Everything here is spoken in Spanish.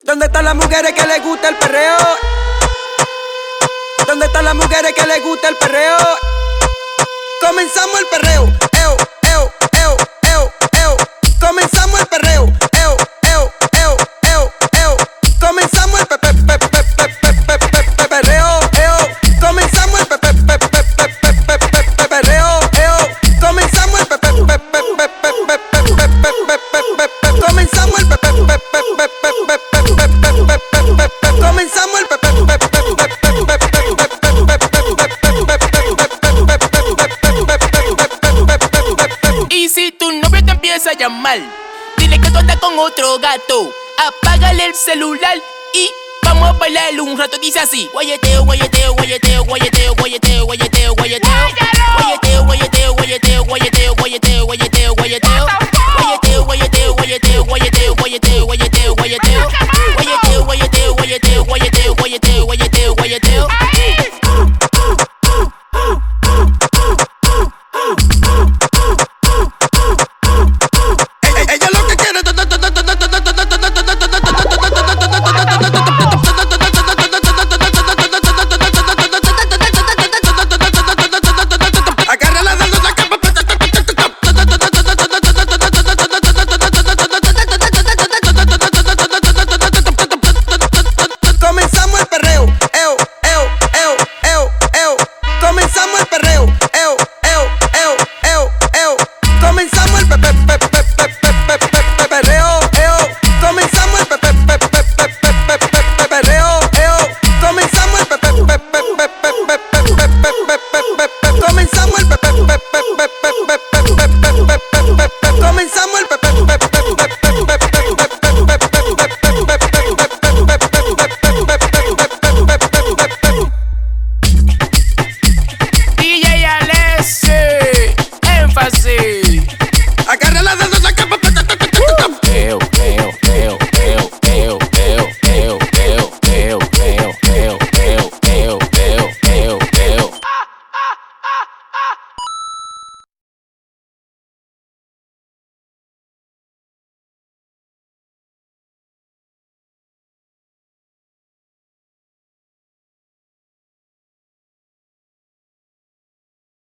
¿Dónde están las mujeres que les gusta el perreo? ¿Dónde están las mujeres que les gusta el perreo? Comenzamos el perreo, eo, eo, eo, eo, eo. Comenzamos el perreo, eo, eo, eo, eo, eo. Comenzamos el perreo, eo. Comenzamos el perreo, eo. Comenzamos el comenzamos el comenzamos el Y si tu novio te empieza a llamar, dile que tú andas con otro gato. Apágale el celular y vamos a bailar un rato. Dice así: guayeteo, guayeteo, guayeteo, guayeteo, guayeteo, guayeteo, guayeteo, guayeteo, guayeteo, guayeteo, guayeteo, guayeteo, guayeteo, guayeteo, guayeteo, guayeteo, guayeteo, guayeteo, guayeteo,